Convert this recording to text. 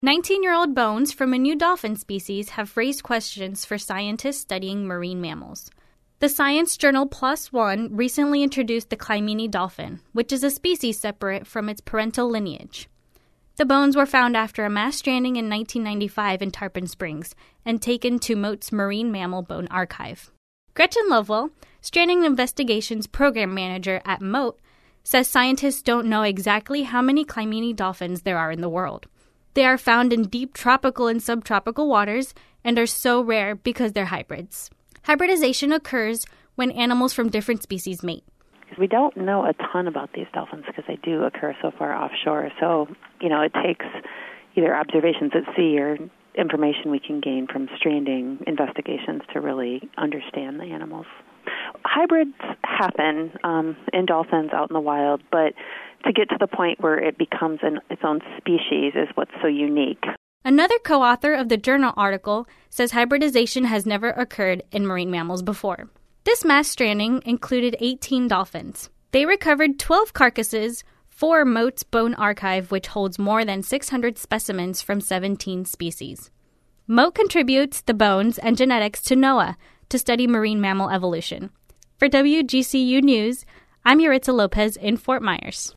19-year-old bones from a new dolphin species have raised questions for scientists studying marine mammals. The science journal PLOS ONE recently introduced the Clymene dolphin, which is a species separate from its parental lineage. The bones were found after a mass stranding in 1995 in Tarpon Springs and taken to Mote's Marine Mammal Bone Archive. Gretchen Lovewell, Stranding Investigations Program Manager at Mote, says scientists don't know exactly how many Clymene dolphins there are in the world. They are found in deep tropical and subtropical waters and are so rare because they're hybrids. Hybridization occurs when animals from different species mate. We don't know a ton about these dolphins because they do occur so far offshore. So, it takes either observations at sea or information we can gain from stranding investigations to really understand the animals. Hybrids happen in dolphins out in the wild, but to get to the point where it becomes its own species is what's so unique. Another co-author of the journal article says hybridization has never occurred in marine mammals before. This mass stranding included 18 dolphins. They recovered 12 carcasses for Mote's Bone Archive, which holds more than 600 specimens from 17 species. Mote contributes the bones and genetics to NOAA to study marine mammal evolution. For WGCU News, I'm Yuritsa Lopez in Fort Myers.